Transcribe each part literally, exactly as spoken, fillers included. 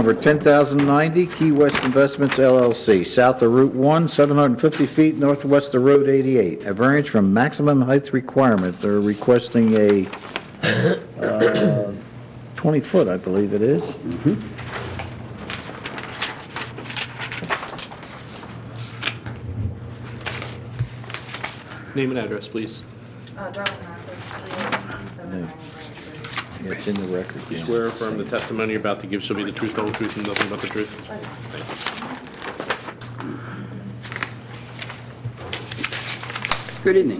number ten thousand ninety, Key West Investments L L C, south of Route one, seven hundred fifty feet northwest of Road eighty-eight. A variance from maximum height requirement. They're requesting a uh, twenty foot, I believe it is. Mm-hmm. Name and address, please. Uh, Darwin Rapids, twenty-seven ninety Branch Road. Yeah, it's in the record. You yeah. swear or affirm the testimony you're about to give shall be the truth, the whole truth, and nothing but the truth? Thank you. Good evening.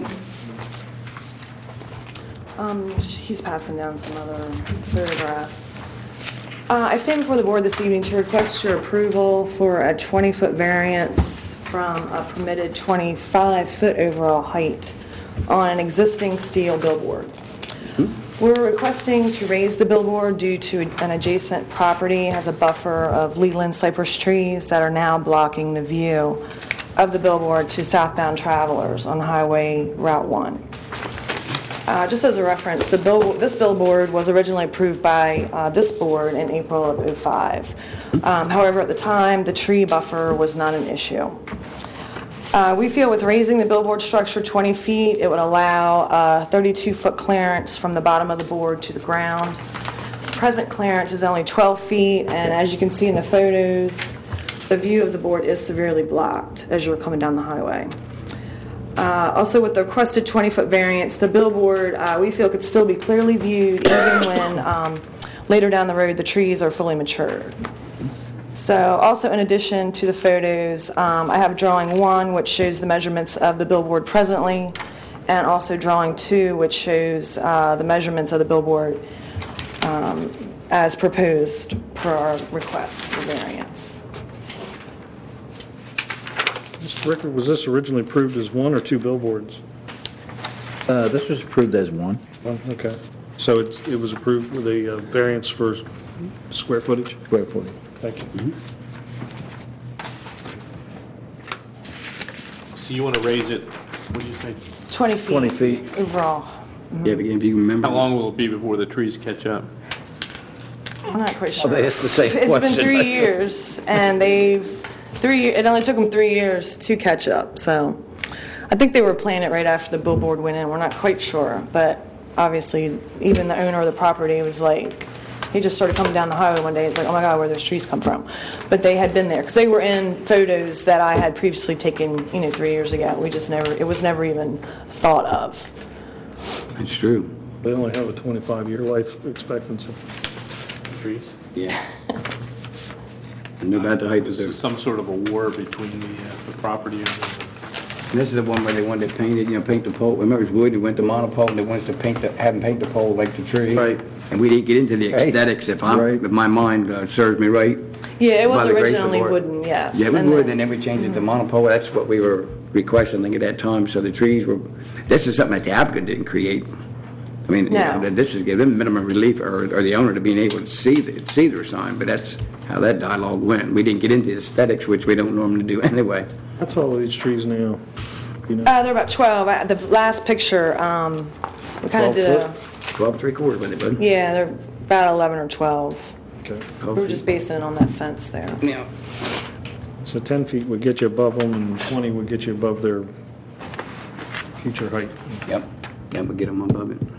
Um, he's passing down some other photographs. Uh, I stand before the board this evening to request your approval for a twenty foot variance from a permitted twenty-five foot overall height on an existing steel billboard. We're requesting to raise the billboard due to an adjacent property has a buffer of Leland cypress trees that are now blocking the view of the billboard to southbound travelers on Highway Route one. Uh, just as a reference, the bill, this billboard was originally approved by uh, this board in April of oh five. Um, however, at the time, the tree buffer was not an issue. Uh, we feel with raising the billboard structure twenty feet, it would allow a thirty-two foot clearance from the bottom of the board to the ground. Present clearance is only twelve feet, and as you can see in the photos, the view of the board is severely blocked as you're coming down the highway. Uh, also, with the requested twenty foot variance, the billboard, uh, we feel, could still be clearly viewed even when um, later down the road the trees are fully matured. So, also in addition to the photos, um, I have drawing one, which shows the measurements of the billboard presently, and also drawing two, which shows uh, the measurements of the billboard um, as proposed per our request for variance. Mister Ricker, was this originally approved as one or two billboards? Uh, this was approved as one. One, okay. So it's, it was approved with a uh, variance for square footage? Square footage. Thank you. Mm-hmm. So you want to raise it, what do you say? twenty feet. twenty feet. Overall. Yeah, but if you remember. How long will it be before the trees catch up? I'm not quite sure. they asked the same It's question. been three years, and they've, three, it only took them three years to catch up, so I think they were planning it right after the billboard went in. We're not quite sure, but obviously, even the owner of the property was like, he just started coming down the highway one day. It's like, oh my God, where those trees come from? But they had been there because they were in photos that I had previously taken, you know, three years ago. We just never, it was never even thought of. It's true. They only have a twenty-five year life expectancy. Trees? Yeah. I knew about the height of This the. is some sort of a war between the, uh, the property owners. This is the one where they wanted to paint it, you know, paint the pole. Remember, it was wood, they went to monopole, and they wanted to paint the, have them paint the pole like the tree. Right. And we didn't get into the Hey. aesthetics, if I'm, Right. if my mind uh, serves me right. Yeah, it was By the grace of the originally Lord. wooden, yes. Yeah, it was And wood, then- and then we changed it to monopole. That's what we were requesting at that time, so the trees were, this is something that the applicant didn't create. I mean, you No. know, this is giving minimum relief, or, or the owner to being able to see the, see their sign, but that's how that dialogue went. We didn't get into the aesthetics, which we don't normally do anyway. How tall are these trees now? You know? Uh, they're about twelve. Uh, The last picture, um, we kind of twelve did a, foot, twelve, three quarters with it, bud. yeah, they're about eleven or twelve. Okay. We were just basing it on that fence there. Yeah. So ten feet would get you above them, and twenty would get you above their future height. Yep, yeah, we'll get them above it.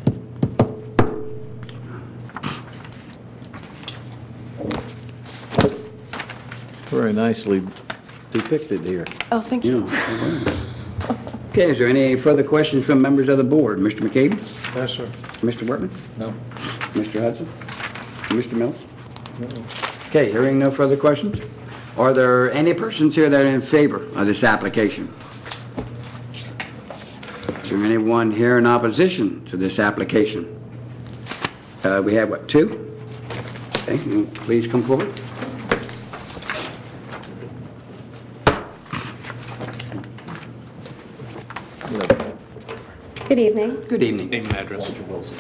Very nicely depicted here. Oh, thank you. Yeah. Okay, is there any further questions from members of the board? Mister McCabe? Yes, sir. Mister Workman? No. Mister Hudson? Mister Mills? Okay, hearing no further questions. Are there any persons here that are in favor of this application? Is there anyone here in opposition to this application? Uh, we have, what, two? Okay, you please come forward. Good evening. Good evening. Name and address.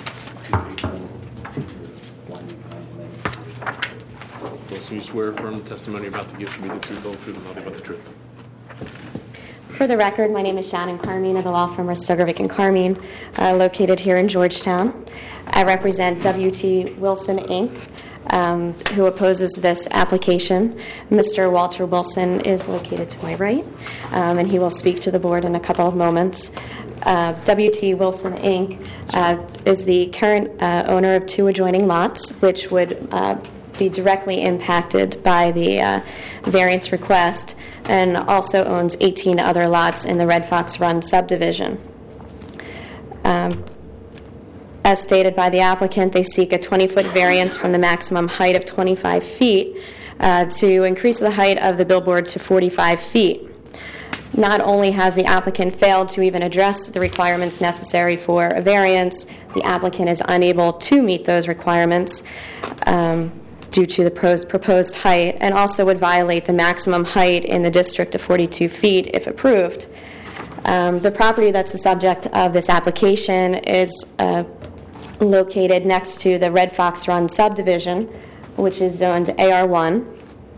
So you swear affirm the testimony you're about to give should be the truth, the whole truth, and nothing but the truth. For the record, my name is Shannon Carmine of the law firm Rostogovic and Carmine, uh, located here in Georgetown. I represent W T Wilson, Incorporated. um, who opposes this application. Mister Walter Wilson is located to my right, um, and he will speak to the board in a couple of moments. Uh, W T Wilson, Incorporated uh, is the current uh, owner of two adjoining lots, which would uh, be directly impacted by the uh, variance request, and also owns eighteen other lots in the Red Fox Run subdivision. Um, as stated by the applicant, they seek a twenty-foot variance from the maximum height of twenty-five feet uh, to increase the height of the billboard to forty-five feet. Not only has the applicant failed to even address the requirements necessary for a variance, the applicant is unable to meet those requirements um, due to the pros- proposed height, and also would violate the maximum height in the district of forty-two feet if approved. Um, the property that's the subject of this application is uh, located next to the Red Fox Run subdivision, which is zoned A R one.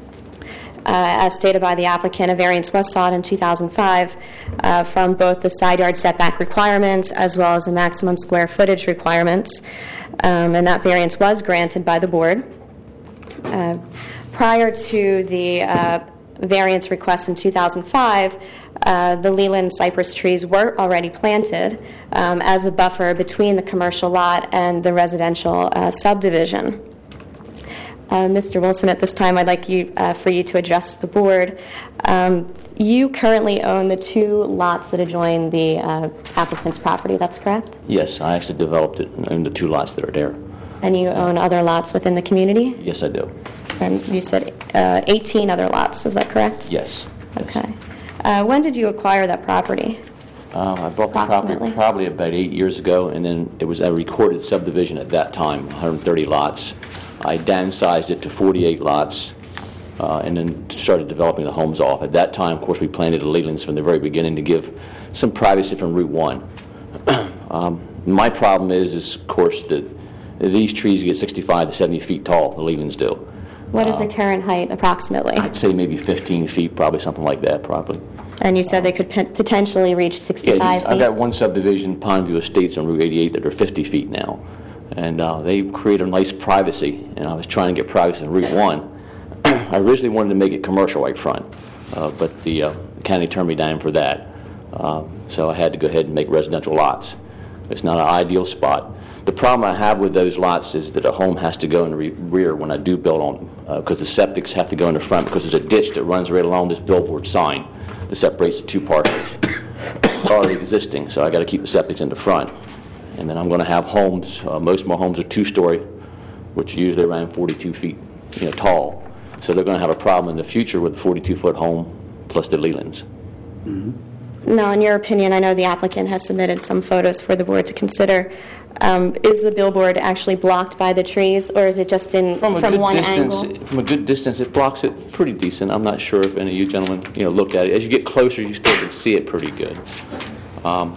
Uh, as stated by the applicant, a variance was sought in two thousand five uh, from both the side yard setback requirements as well as the maximum square footage requirements, um, and that variance was granted by the board. Uh, prior to the uh, variance request in two thousand five, uh, the Leland cypress trees were already planted um, as a buffer between the commercial lot and the residential uh, subdivision. Uh, Mister Wilson, at this time, I'd like you uh, for you to address the board. Um, you currently own the two lots that adjoin the uh, applicant's property, that's correct? Yes, I actually developed it in the two lots that are there. And you own other lots within the community? Yes, I do. And you said uh, eighteen other lots, is that correct? Yes. yes. Okay. Uh, when did you acquire that property? Um, I bought the property Approximately. probably about eight years ago, and then it was a recorded subdivision at that time, one hundred thirty lots. I downsized it to forty-eight lots, uh, and then started developing the homes off. At that time, of course, we planted the Lelands from the very beginning to give some privacy from Route one. um, my problem is, is, of course, that these trees get sixty-five to seventy feet tall, the Lelands do. What is Uh, the current height approximately? I'd say maybe fifteen feet, probably something like that, probably. And you said they could p- potentially reach Yeah, sixty-five I've feet? got one subdivision, Pondview Estates on Route eighty-eight, that are fifty feet now. And uh, they create a nice privacy, and I was trying to get privacy on Route one. I originally wanted to make it commercial right front, uh, but the uh, county turned me down for that. Um, so I had to go ahead and make residential lots. It's not an ideal spot. The problem I have with those lots is that a home has to go in the re- rear when I do build on them, because uh, the septics have to go in the front, because there's a ditch that runs right along this billboard sign that separates the two parcels. It's already existing, so I got to keep the septics in the front. And then I'm going to have homes, uh, most of my homes are two-story, which are usually around forty-two feet you know, tall. So they're going to have a problem in the future with the forty-two-foot home plus the Lelands. Mm-hmm. Now, in your opinion, I know the applicant has submitted some photos for the board to consider. Um, is the billboard actually blocked by the trees, or is it just in From a from good one distance, angle? from a good distance, it blocks it pretty decent. I'm not sure if any of you gentlemen, you know, looked at it. As you get closer, you still can see it pretty good. Um,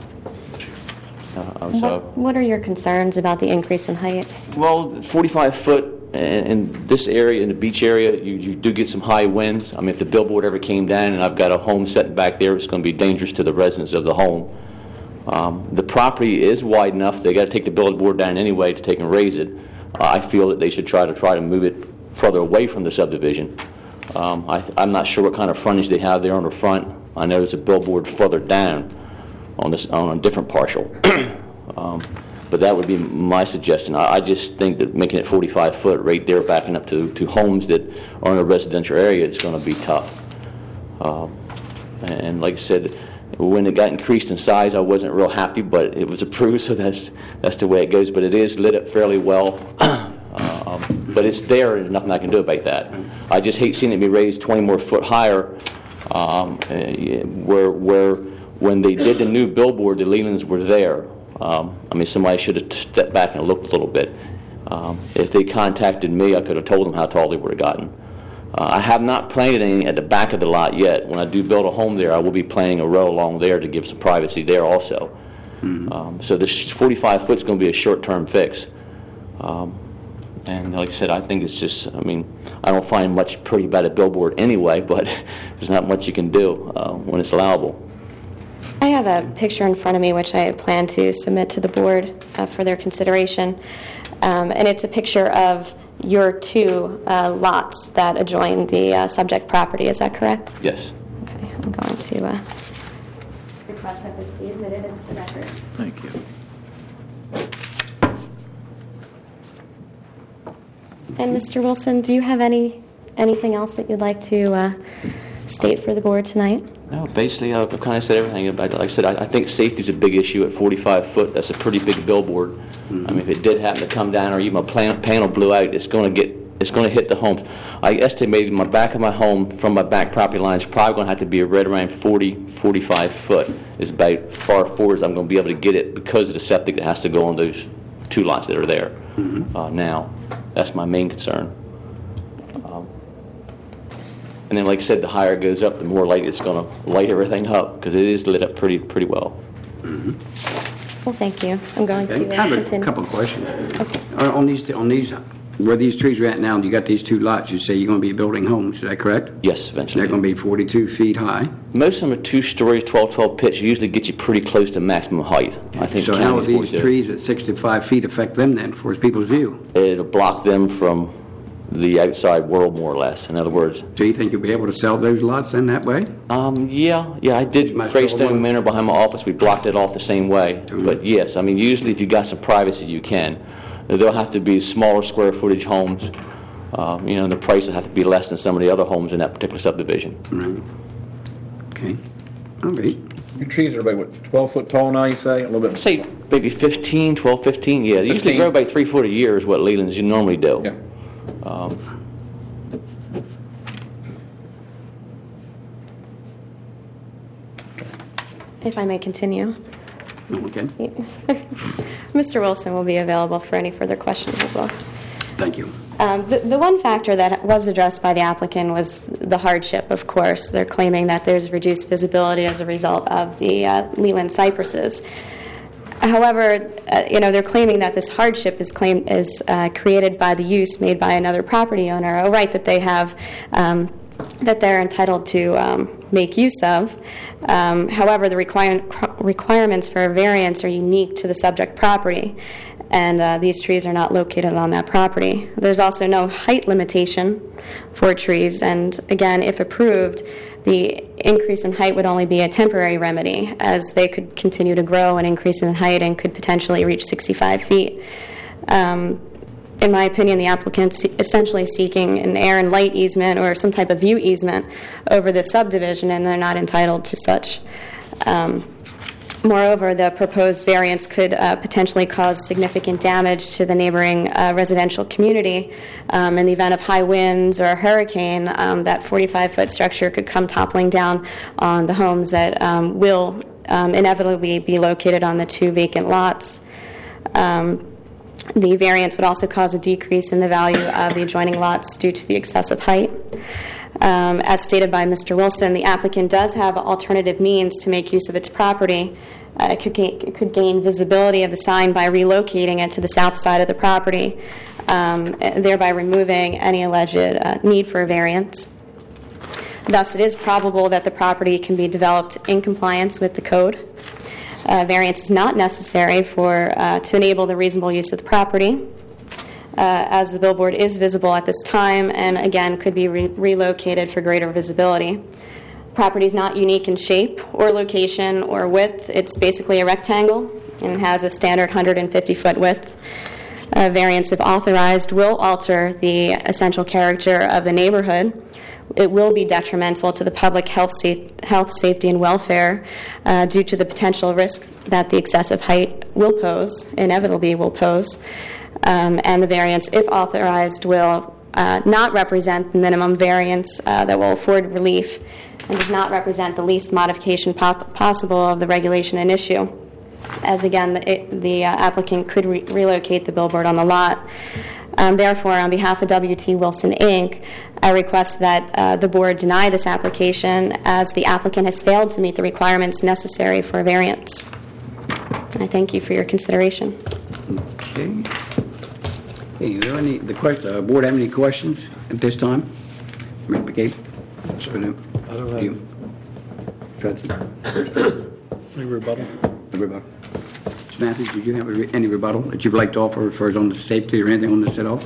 uh, so, What, what are your concerns about the increase in height? well, forty-five foot in, in this area, in the beach area, you, you do get some high winds. I mean, if the billboard ever came down and I've got a home set back there, it's going to be dangerous to the residents of the home. Um, the property is wide enough. They got to take the billboard down anyway to take and raise it. Uh, I feel that they should try to try to move it further away from the subdivision. Um, I, I'm not sure what kind of frontage they have there on the front. I know there's a billboard further down on this on a different partial. um, but that would be my suggestion. I, I just think that making it forty-five foot right there, backing up to, to homes that are in a residential area, it's going to be tough. Um, and like I said, when it got increased in size, I wasn't real happy, but it was approved, so that's that's the way it goes. But it is lit up fairly well. um, but it's there, and nothing I can do about that. I just hate seeing it be raised twenty more foot higher, um, uh, where where when they did the new billboard, the Lelands were there. Um, I mean, somebody should have stepped back and looked a little bit. Um, if they contacted me, I could have told them how tall they would have gotten. Uh, I have not planted anything at the back of the lot yet. When I do build a home there, I will be planting a row along there to give some privacy there also. Mm-hmm. um, so this forty-five foot is going to be a short-term fix. Um, and like I said, I think it's just, I mean, I don't find much pretty about a billboard anyway, but there's not much you can do uh, when it's allowable. I have a picture in front of me which I plan to submit to the board uh, for their consideration. Um, And it's a picture of your two uh, lots that adjoin the uh, subject property. Is that correct? Yes. Okay, I'm going to uh, request that this be admitted into the record. Thank you. And Mister Wilson, do you have any, anything else that you'd like to uh, state for the board tonight? No, basically, I've kind of said everything. But like I said, I I think safety's a big issue at forty-five foot. That's a pretty big billboard. I mean, if it did happen to come down or even a plan- panel blew out, it's going to get, it's going to hit the homes. I estimated my back of my home from my back property line is probably going to have to be right around forty, forty-five foot. Is about far forward as I'm going to be able to get it because of the septic that has to go on those two lots that are there uh, now. That's my main concern. Um, And then, like I said, the higher it goes up, the more light it's going to light everything up, because it is lit up pretty, pretty well. Well, thank you. I'm going Okay, to I uh, have a continue. couple of questions. On on these, on these, where these trees are at now, you got these two lots, you say you're going to be building homes, is that correct? Yes, eventually. They're going to be forty-two feet high. Most of them are two stories, twelve, twelve pitch, usually get you pretty close to maximum height. I think So how will county's these forty-two. trees at sixty-five feet affect them then, for people's view? It'll block them from the outside world, more or less. In other words, Do you think you'll be able to sell those lots then that way? um, yeah, yeah, I did Might as well Greystone one. Manor behind my office. We blocked it off the same way. But yes, I mean, usually if you got some privacy, you can. There'll have to be smaller square footage homes. Um, you know, and the price will have to be less than some of the other homes in that particular subdivision. Right. Okay. All right. Your trees are about, what, twelve foot tall now, you say? A little I'd bit? say maybe fifteen, twelve, fifteen, yeah. They usually fifteen. grow by three foot a year is what Leland's normally do. Yeah. Um, If I may continue. Okay. Mister Wilson will be available for any further questions as well. Thank you. Um, The the one factor that was addressed by the applicant was the hardship, of course. They're claiming that there's reduced visibility as a result of the uh, Leland cypresses. However, uh, you know, they're claiming that this hardship is claimed is uh, created by the use made by another property owner, a right that they have, um, that they're entitled to um, make use of. Um, However, the require- requirements for a variance are unique to the subject property, and uh, these trees are not located on that property. There's also no height limitation for trees, and again, if approved, the increase in height would only be a temporary remedy, as they could continue to grow and increase in height and could potentially reach sixty-five feet. Um, in my opinion, the applicant's essentially seeking an air and light easement or some type of view easement over this subdivision, and they're not entitled to such. Um, Moreover, the proposed variance could uh, potentially cause significant damage to the neighboring uh, residential community. Um, in the event of high winds or a hurricane, um, that forty-five foot structure could come toppling down on the homes that um, will um, inevitably be located on the two vacant lots. Um, the variance would also cause a decrease in the value of the adjoining lots due to the excessive height. Um, as stated by Mister Wilson, the applicant does have alternative means to make use of its property. Uh, it, could gain, it could gain visibility of the sign by relocating it to the south side of the property, um, thereby removing any alleged uh, need for a variance. Thus, it is probable that the property can be developed in compliance with the code. Uh, variance is not necessary for uh, to enable the reasonable use of the property. Uh, as the billboard is visible at this time and again could be re- relocated for greater visibility. Property is not unique in shape or location or width. It's basically a rectangle and has a standard one hundred fifty foot width. A variance, if authorized, will alter the essential character of the neighborhood. It will be detrimental to the public health, safe, health safety, and welfare uh, due to the potential risk that the excessive height will pose, inevitably will pose. Um, and the variance, if authorized, will uh, not represent the minimum variance uh, that will afford relief and does not represent the least modification pop- possible of the regulation in issue, as again, the, it, the uh, applicant could re- relocate the billboard on the lot. Um, therefore, on behalf of W T Wilson, Incorporated, I request that uh, the board deny this application as the applicant has failed to meet the requirements necessary for a variance. And I thank you for your consideration. Okay. Hey, are there any, the question, uh, board have any questions at this time? Mister McCabe? I don't have- You? Judson? Any rebuttal? Everybody? Miz Matthews, did you have a re- any rebuttal that you'd like to offer as far as on the safety or anything on this at all?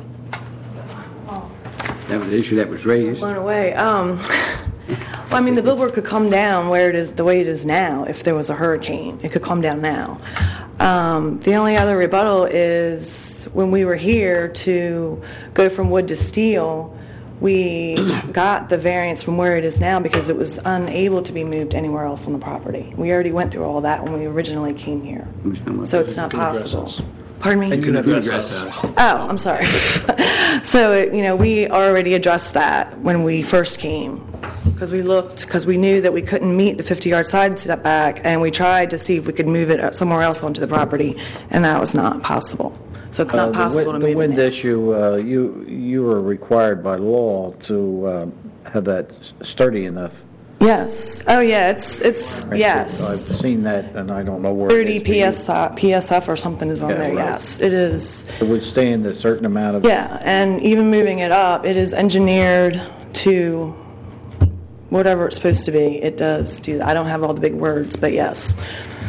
That was the issue that was raised. Blown away. Um, well, I mean, the billboard could come down where it is, the way it is now, if there was a hurricane. It could come down now. Um, the only other rebuttal is when we were here to go from wood to steel, we got the variance from where it is now because it was unable to be moved anywhere else on the property. We already went through all that when we originally came here. So it's not possible. Pardon me? You can address address us. Oh, I'm sorry. So, it- you know, we already addressed that when we first came, because we looked, because we knew that we couldn't meet the fifty-yard side setback, and we tried to see if we could move it somewhere else onto the property, and that was not possible. So it's Uh, not the possible wi- to The move it wind now. issue, uh, you, you were required by law to uh, have that sturdy enough. Yes. Oh, yeah, it's, it's, yes. I've seen that, and I don't know where. it thirty is, but P you- S I, P S F or something is on Yeah, there, right. yes. It is. It would stand a certain amount of. Yeah, and even moving it up, it is engineered to whatever it's supposed to be. It does do that. I don't have all the big words, but yes.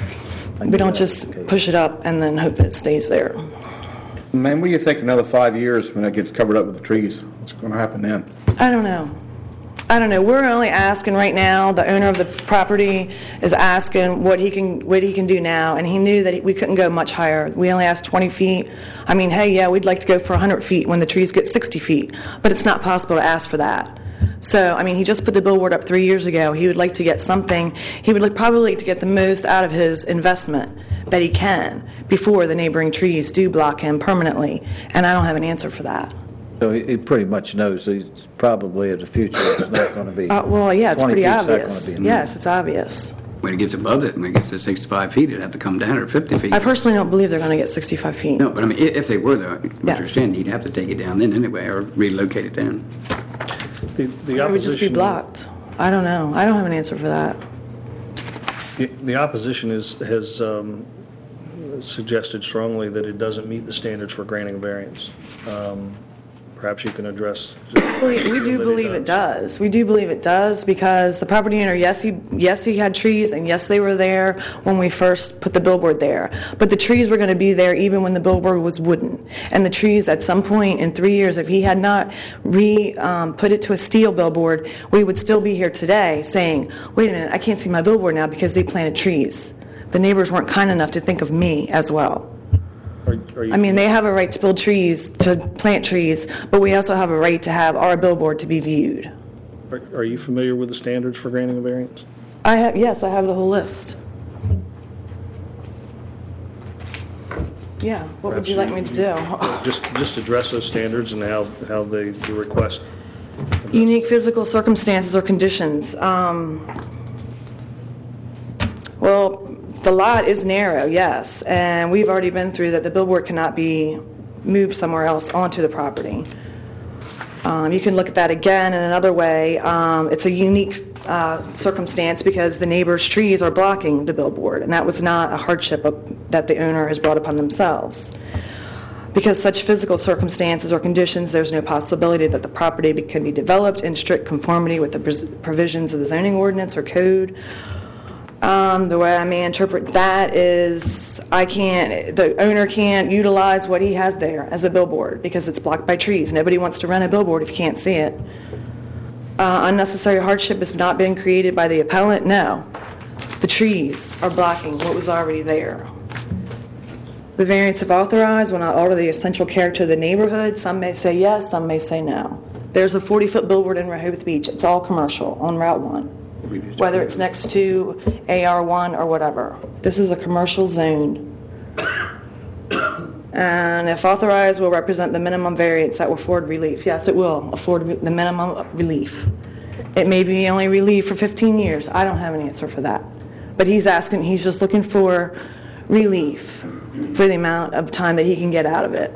We don't just push it up and then hope it stays there. Man, what do you think another five years when it gets covered up with the trees? What's going to happen then? I don't know. I don't know. We're only asking right now, the owner of the property is asking what he can, what he can do now, and he knew that we couldn't go much higher. We only asked twenty feet. I mean, hey, yeah, we'd like to go for one hundred feet when the trees get sixty feet, but it's not possible to ask for that. So, I mean, he just put the billboard up three years ago. He would like to get something, he would like probably like to get the most out of his investment that he can before the neighboring trees do block him permanently, and I don't have an answer for that. So he he pretty much knows he's probably in the future it's not going to be. Uh, well, yeah, it's twenty pretty feet's not gonna obvious. be- Yes, it's obvious. When it gets above it, when it gets to sixty-five feet, it'd have to come down or fifty feet. I personally don't believe they're going to get sixty-five feet. No, but I mean, i- if they were though, what you're Yes. saying, you'd have to take it down then anyway, or relocate it down. The the It would just be opposition, blocked. I don't know. I don't have an answer for that. the- the opposition is, has um, suggested strongly that it doesn't meet the standards for granting a variance. Um, Perhaps you can address. We we do believe it does. We do believe it does because the property owner, yes, he, yes, he had trees, and yes, they were there when we first put the billboard there. But the trees were going to be there even when the billboard was wooden. And the trees, at some point in three years, if he had not re, um, put it to a steel billboard, we would still be here today saying, wait a minute, I can't see my billboard now because they planted trees. The neighbors weren't kind enough to think of me as well. Are- are you- I mean, they have a right to build trees, to plant trees, but we also have a right to have our billboard to be viewed. Are are you familiar with the standards for granting a variance? I have, yes, I have the whole list. Yeah, what would you like me to do? Just, just address those standards and how, how they, the request. Unique physical circumstances or conditions. Um, Well, the lot is narrow, yes, and we've already been through that the billboard cannot be moved somewhere else onto the property. Um, You can look at that again in another way. Um, It's a unique uh, circumstance because the neighbor's trees are blocking the billboard, and that was not a hardship of- that the owner has brought upon themselves. Because such physical circumstances or conditions, there's no possibility that the property be- can be developed in strict conformity with the pres- provisions of the zoning ordinance or code. Um, the way I may interpret that is I can't, the owner can't utilize what he has there as a billboard because it's blocked by trees. Nobody wants to rent a billboard if you can't see it. Uh, unnecessary hardship has not been created by the appellant, no. The trees are blocking what was already there. The variance if authorized will not alter the essential character of the neighborhood. Some may say yes, some may say no. There's a forty-foot billboard in Rehoboth Beach. It's all commercial on Route one. Whether it's next to A R one or whatever. This is a commercial zone. And if authorized, will represent the minimum variance that will afford relief. Yes, it will afford re- the minimum relief. It may be only relief for fifteen years. I don't have an answer for that. But he's asking, he's just looking for relief for the amount of time that he can get out of it.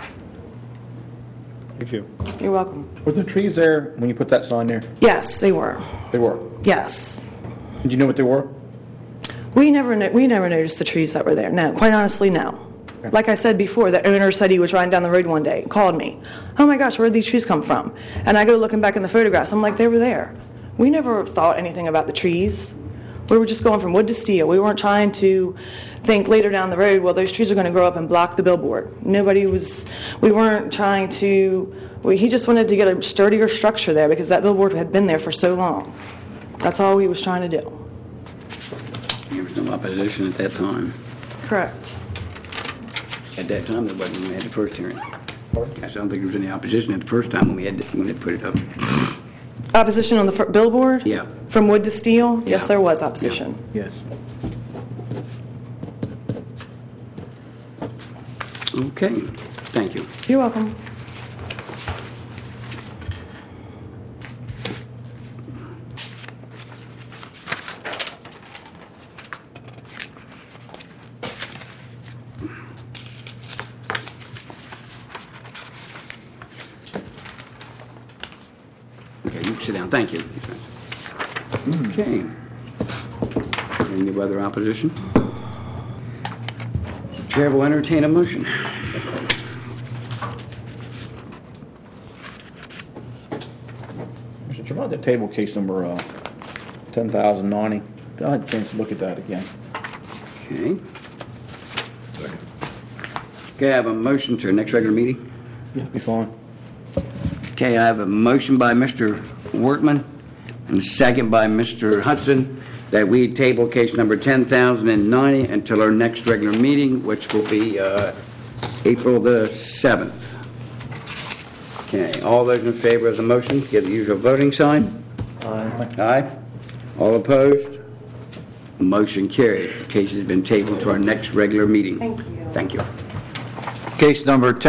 Thank you. You're welcome. Were there trees there when you put that sign there? Yes, they were. They were. Yes. Did you know what they were? We never, no- we never noticed the trees that were there. No, quite honestly, no. Like I said before, the owner said he was riding down the road one day, called me. Oh my gosh, where'd these trees come from? And I go looking back in the photographs. I'm like, they were there. We never thought anything about the trees. We were just going from wood to steel. We weren't trying to think later down the road, well, those trees are going to grow up and block the billboard. Nobody was, we weren't trying to, we, he just wanted to get a sturdier structure there because that billboard had been there for so long. That's all he was trying to do. There was no opposition at that time. Correct. At that time, there wasn't when we had the first hearing. I don't think there was any opposition at the first time when we had, when they put it up. Opposition on the fir- billboard? Yeah. From wood to steel? Yes, Yeah. there was opposition. Yes. Okay, thank you. You're welcome. Okay, you can sit down, thank you. Okay. Any other opposition? Chair will entertain a motion. Mister Chairman, that table case number uh, ten thousand ninety, I had a chance to look at that again. Okay. Okay, I have a motion to our next regular meeting. Yeah, be fine. Okay, I have a motion by Mister Workman and a second by Mister Hudson that we table case number ten thousand ninety until our next regular meeting, which will be uh, April the seventh. Okay, all those in favor of the motion, give the usual voting sign. Aye. Aye. All opposed? Motion carried. Case has been tabled to our next regular meeting. Thank you. Thank you. Case number ten